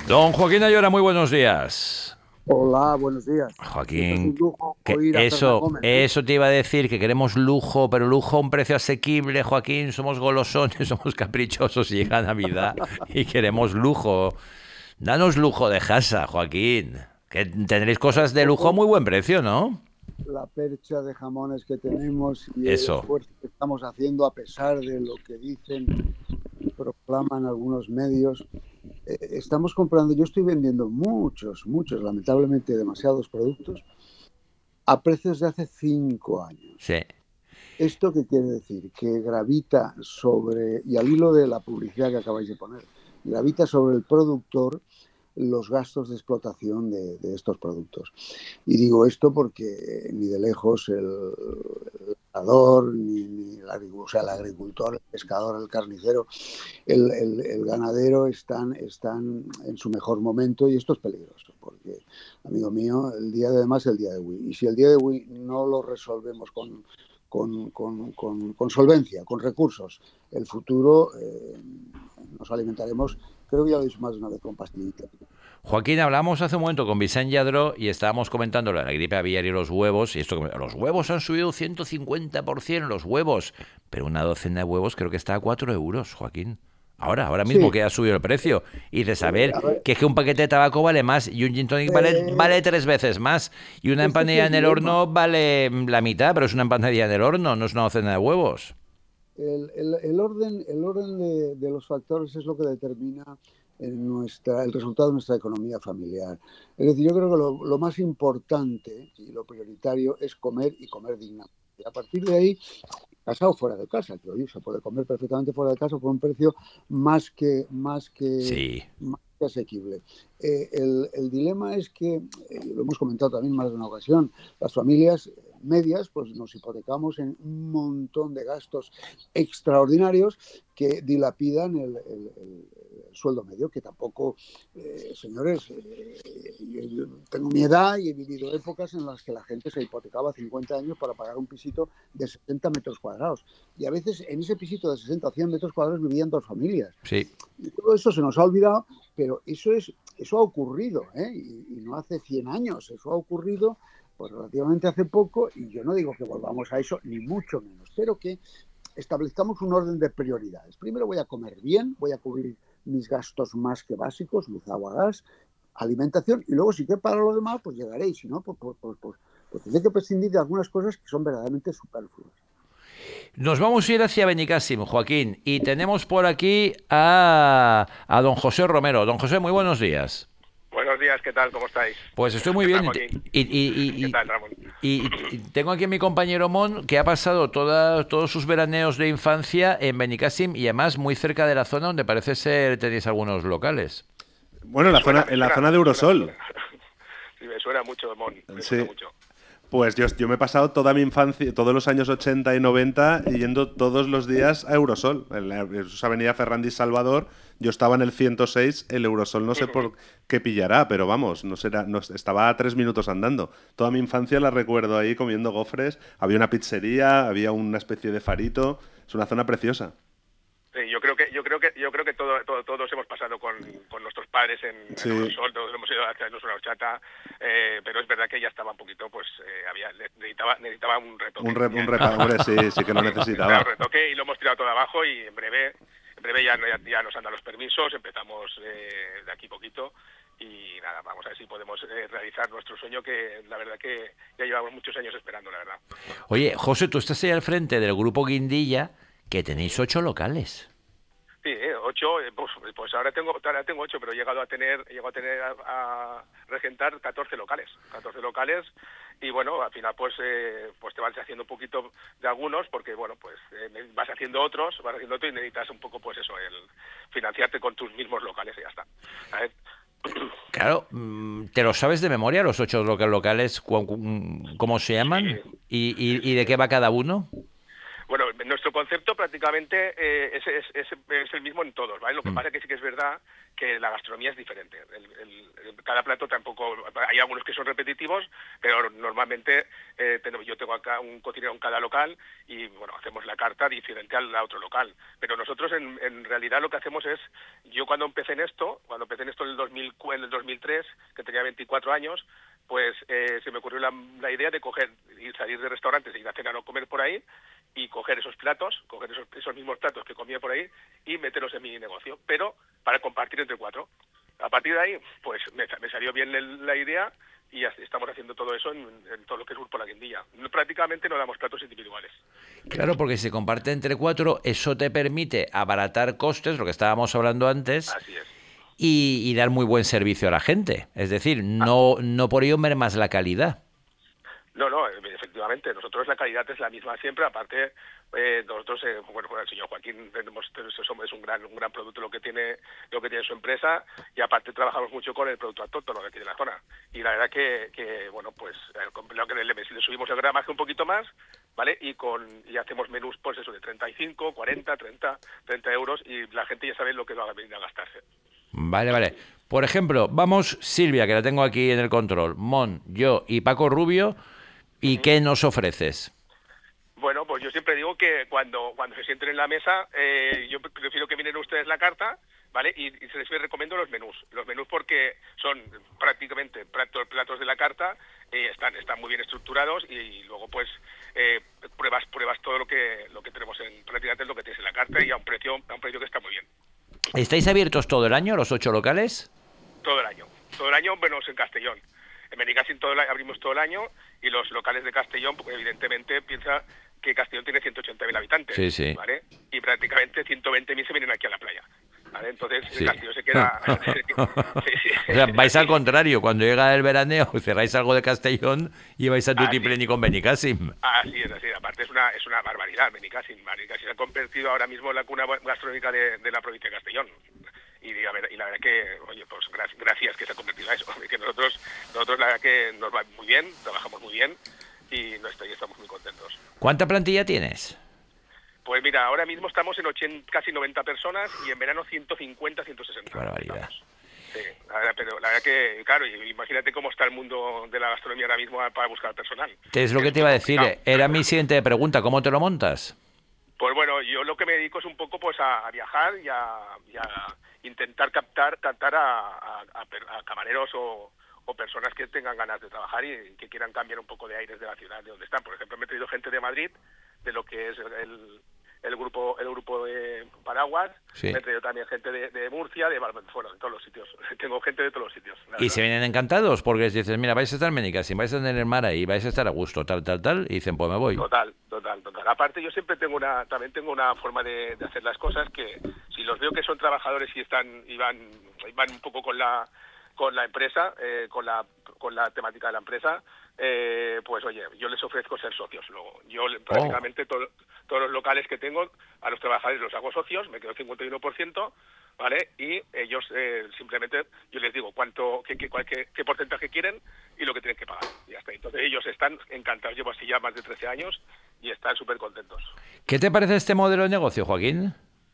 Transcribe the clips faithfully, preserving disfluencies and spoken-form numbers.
Don Joaquín Ayora, muy buenos días. Hola, buenos días. Esto es un Joaquín, lujo que oír a Fernán eso, Gómez, ¿eh? eso te iba a decir, que queremos lujo, pero lujo a un precio asequible, Joaquín. Somos golosones, somos caprichosos y llega Navidad y queremos lujo. Danos lujo de casa, Joaquín. Que tendréis cosas de lujo a Tampoco muy buen precio, ¿no? la percha de jamones que tenemos y el Eso. esfuerzo que estamos haciendo a pesar de lo que dicen y proclaman algunos medios. Eh, estamos comprando, yo estoy vendiendo muchos, muchos, lamentablemente demasiados productos a precios de hace cinco años. Sí. ¿Esto qué quiere decir? Que gravita sobre, y al hilo de la publicidad que acabáis de poner, gravita sobre el productor los gastos de explotación de, de estos productos. Y digo esto porque ni de lejos el, el pescador, ni, ni el, o sea, el agricultor, el pescador, el carnicero, el, el, el ganadero están, están en su mejor momento, y esto es peligroso porque, amigo mío, el día de además es el día de hoy. Y si el día de hoy no lo resolvemos con Con, con, con, con solvencia, con recursos, el futuro eh, nos alimentaremos, creo que ya lo he dicho más de una vez, con pastillitas. Joaquín, hablamos hace un momento con Vicente Lladró y estábamos comentando la gripe aviar y los huevos. Y esto, los huevos han subido ciento cincuenta por ciento, los huevos. Pero una docena de huevos creo que está a cuatro euros, Joaquín. Ahora, ahora mismo Sí, que ha subido el precio. Y de eh, saber a ver, que es que un paquete de tabaco vale más y un gin tonic vale, eh, vale tres veces más. Y una este es empanadilla el en el dilema. horno vale la mitad, pero es una empanadilla en el horno, no es una docena de huevos. El, el, el orden, el orden de, de, los factores es lo que determina en nuestra, el resultado de nuestra economía familiar. Es decir, yo creo que lo, lo más importante y lo prioritario es comer y comer dignamente. Y a partir de ahí, casa o fuera de casa, que hoy se puede comer perfectamente fuera de casa por un precio más que, más que, Sí. más que asequible. Eh, el, el dilema es que, eh, lo hemos comentado también más de una ocasión, las familias medias pues nos hipotecamos en un montón de gastos extraordinarios que dilapidan el, el, el, el sueldo medio, que tampoco, eh, señores, eh, yo tengo mi edad y he vivido épocas en las que la gente se hipotecaba cincuenta años para pagar un pisito de sesenta metros cuadrados. Y a veces en ese pisito de sesenta o cien metros cuadrados vivían dos familias. Sí. Y todo eso se nos ha olvidado, pero eso, es, eso ha ocurrido, ¿eh? y, y no hace cien años, eso ha ocurrido pues relativamente hace poco, y yo no digo que volvamos a eso, ni mucho menos, pero que establezcamos un orden de prioridades. Primero voy a comer bien, voy a cubrir mis gastos más que básicos, luz, agua, gas, alimentación, y luego si que para lo demás, pues llegaré, y si no, pues, pues, pues, pues, pues tendré que prescindir de algunas cosas que son verdaderamente superfluas. Nos vamos a ir hacia Benicàssim, Joaquín, y tenemos por aquí a, a don José Romero. Don José, muy buenos días. Buenos días, ¿qué tal? ¿Cómo estáis? Pues estoy muy ¿Qué tal, bien. Joaquín? Y, y, y, ¿Qué y, tal, Ramón? y, y tengo aquí a mi compañero Mon, que ha pasado toda, todos sus veraneos de infancia en Benicàssim y además muy cerca de la zona donde parece ser tenéis algunos locales. Bueno, en la, suena, zona, en la suena, zona de Eurosol. Suena, suena. Sí, me suena mucho, Mon. Me Sí. suena mucho. Pues yo, yo me he pasado toda mi infancia, todos los años ochenta y noventa, yendo todos los días a Eurosol. En la en esa avenida Ferrandis Salvador, yo estaba en el ciento seis, el Eurosol no sé por qué pillará, pero vamos, no será, no, estaba a tres minutos andando. Toda mi infancia la recuerdo ahí comiendo gofres, había una pizzería, había una especie de farito, es una zona preciosa. Sí, yo creo que yo creo que yo creo que todo, todo, todos hemos pasado con, con nuestros padres en, Sí. en Eurosol, todos hemos ido a hacernos una horchata, eh, pero es verdad que ya estaba un poquito, pues eh, había necesitaba necesitaba un retoque. Un, re, un repa, hombre, sí, sí que lo necesitaba. Un retoque y lo hemos tirado todo abajo y en breve en breve ya, ya, ya nos han dado los permisos, empezamos eh, de aquí poquito. Y nada, vamos a ver si podemos eh, realizar nuestro sueño, que la verdad que ya llevamos muchos años esperando, la verdad. Oye, José, tú estás ahí al frente del grupo Guindilla, que tenéis ocho locales. Sí, eh, ocho, eh, pues, pues ahora tengo ahora tengo ocho, pero he llegado a tener he llegado a tener a, a regentar catorce locales, catorce locales, y bueno, al final pues eh, pues te vas haciendo un poquito de algunos, porque bueno, pues eh, vas haciendo otros, vas haciendo otros y necesitas un poco pues eso, el financiarte con tus mismos locales y ya está. ¿Sabes? Claro, ¿te lo sabes de memoria los ocho locales, cómo se llaman? Sí. ¿Y, y, y de qué va cada uno? Bueno, nuestro concepto prácticamente eh, es, es, es, es el mismo en todos, ¿vale? Lo que Mm. pasa es que sí que es verdad que la gastronomía es diferente. El, el, el, cada plato tampoco... Hay algunos que son repetitivos, pero normalmente eh, tenemos, yo tengo acá un cocinero en cada local y, bueno, hacemos la carta diferente al otro local. Pero nosotros, en, en realidad, lo que hacemos es... Yo cuando empecé en esto, cuando empecé en esto en el dos mil, en el dos mil tres, que tenía veinticuatro años, pues eh, se me ocurrió la, la idea de coger y salir de restaurantes, ir a cenar o comer por ahí, y coger esos platos, coger esos, esos mismos platos que comía por ahí y meterlos en mi negocio, pero para compartir entre cuatro. A partir de ahí, pues me, me salió bien el, la idea y ya estamos haciendo todo eso en, en todo lo que es Grupo La Guindilla. Prácticamente no damos platos individuales. Claro, porque si se comparte entre cuatro, eso te permite abaratar costes, lo que estábamos hablando antes. Así es. Y, y dar muy buen servicio a la gente. Es decir, no, no por ello mermas la calidad. No, no, efectivamente. Nosotros la calidad es la misma siempre. Aparte, eh, nosotros, eh, bueno, el señor Joaquín tenemos, es un gran, un gran producto lo que tiene, lo que tiene su empresa, y aparte trabajamos mucho con el producto autóctono de aquí de la zona. Y la verdad que, que bueno, pues lo que le, le subimos el gramaje un poquito más, ¿vale? Y con y hacemos menús, pues eso, de treinta y cinco, cuarenta, treinta, treinta euros, y la gente ya sabe lo que va a venir a gastarse. Vale, vale. Por ejemplo, vamos Silvia, que la tengo aquí en el control, Mon, yo y Paco Rubio, ¿y qué nos ofreces? Bueno, pues yo siempre digo que cuando cuando se sienten en la mesa, eh, yo prefiero que miren ustedes la carta, ¿vale? Y, y se les recomiendo los menús. Los menús porque son prácticamente platos, platos de la carta, eh, están están muy bien estructurados, y, y luego pues eh, pruebas pruebas todo lo que lo que tenemos en prácticamente lo que tienes en la carta, y a un precio a un precio que está muy bien. ¿Estáis abiertos todo el año, los ocho locales? Todo el año. Todo el año, menos en Castellón. En Benicàssim todo el, abrimos todo el año, y los locales de Castellón, pues, evidentemente, piensa que Castellón tiene ciento ochenta mil habitantes, sí, sí. ¿vale? Y prácticamente ciento veinte mil se vienen aquí a la playa, ¿vale? Entonces, sí. Castellón se queda... sí, sí. O sea, vais al contrario, cuando llega el veraneo, cerráis algo de Castellón y vais a Tutiplén y con Benicàssim. Así es, así es. Aparte es una, es una barbaridad, Benicàssim. Benicàssim se ha convertido ahora mismo en la cuna gastronómica de, de la provincia de Castellón. Y, y, la verdad, y la verdad que, oye, pues gracias que se ha convertido a eso. Que nosotros, nosotros la verdad que nos va muy bien, trabajamos muy bien, y, no estoy, estamos muy contentos. ¿Cuánta plantilla tienes? Pues mira, ahora mismo estamos en ochenta, casi noventa personas, y en verano ciento cincuenta, ciento sesenta. Qué barbaridad. Estamos. Sí, la verdad, pero la verdad que, claro, imagínate cómo está el mundo de la gastronomía ahora mismo para buscar personal. Es lo que te iba a decir, era mi siguiente pregunta, ¿cómo te lo montas? Pues bueno, yo lo que me dedico es un poco pues a, a viajar y a, y a intentar captar, captar a, a, a camareros o, o personas que tengan ganas de trabajar y que quieran cambiar un poco de aires de la ciudad de donde están. Por ejemplo, me he traído gente de Madrid, de lo que es el, el grupo el grupo de Paraguas, sí. Me he traído también gente de, de Murcia, de bueno, de todos los sitios. Tengo gente de todos los sitios. Y se vienen encantados porque dices, mira, vais a estar en Benicàssim, vais a tener el mar ahí, vais a estar a gusto, tal, tal, tal, y dicen, pues me voy. Total, total, total. Aparte, yo siempre tengo una, también tengo una forma de, de hacer las cosas que, si los veo que son trabajadores y están y van, y van un poco con la con la empresa, eh, con la con la temática de la empresa, eh, pues oye, yo les ofrezco ser socios luego. Yo prácticamente oh. todo, todos los locales que tengo, a los trabajadores los hago socios, me quedo cincuenta y uno por ciento, ¿vale? Y ellos eh, simplemente, yo les digo cuánto, qué, qué, qué, qué porcentaje quieren y lo que tienen que pagar. Y ya está. Entonces ellos están encantados, llevo así ya más de trece años y están súper contentos. ¿Qué te parece este modelo de negocio, Joaquín?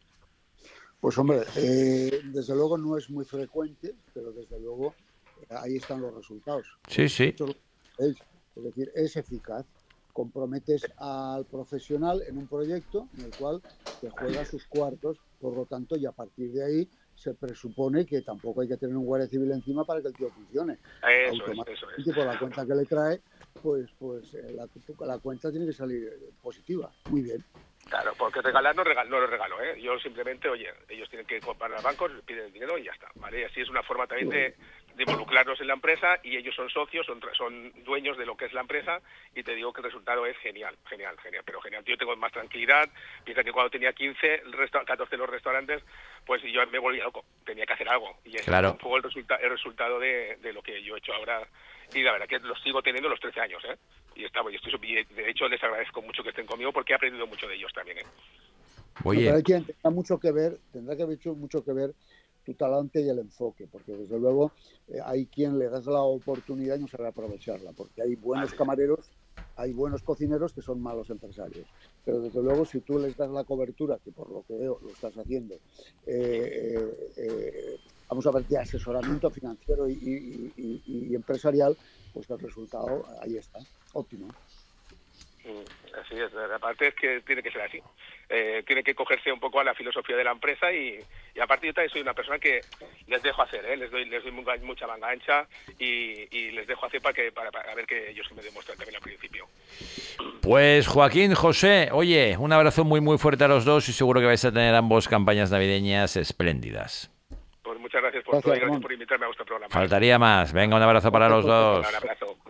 Pues hombre, eh, desde luego no es muy frecuente, pero desde luego eh, ahí están los resultados. Sí, sí. Es, es decir, es eficaz. Comprometes al profesional en un proyecto en el cual te juega sus cuartos, por lo tanto, y a partir de ahí se presupone que tampoco hay que tener un guardia civil encima para que el tío funcione. Eso es, eso es. Y por la cuenta que le trae, pues, pues eh, la, la cuenta tiene que salir positiva. Muy bien. Claro, porque regalar no, regal, no lo regalo, ¿eh? Yo simplemente, oye, ellos tienen que comprar al banco, piden el dinero y ya está, ¿vale? Y así es una forma también de, de involucrarnos en la empresa, y ellos son socios, son, son dueños de lo que es la empresa, y te digo que el resultado es genial, genial, genial, pero genial. Yo tengo más tranquilidad. Piensa que cuando tenía quince, el resta, catorce de los restaurantes, pues yo me volvía loco, tenía que hacer algo, y ese claro. es un poco el, resulta, el resultado de, de lo que yo he hecho ahora, y la verdad que lo sigo teniendo los trece años, ¿eh? Y está, y estoy, de hecho les agradezco mucho que estén conmigo porque he aprendido mucho de ellos también, ¿eh? Oye. Pero hay que tendrá mucho que ver, tendrá que haber mucho que ver tu talante y el enfoque, porque desde luego eh, hay quien le das la oportunidad y no sabe aprovecharla, porque hay buenos camareros, hay buenos cocineros que son malos empresarios, pero desde luego si tú les das la cobertura, que por lo que veo lo estás haciendo, eh, eh, eh, vamos a ver, de asesoramiento financiero y, y, y, y empresarial, pues el resultado ahí está, óptimo. Así es, aparte es que tiene que ser así. Eh, tiene que cogerse un poco a la filosofía de la empresa y, y aparte yo también soy una persona que les dejo hacer, ¿eh? les doy les doy mucha manga ancha y, y les dejo hacer para que para, para ver que ellos me demuestran también al principio. Pues Joaquín, José, oye, un abrazo muy muy fuerte a los dos y seguro que vais a tener ambos campañas navideñas espléndidas. Pues muchas gracias por gracias, todo y gracias por invitarme a vuestro programa. Faltaría más. Venga, un abrazo para los dos. Un abrazo.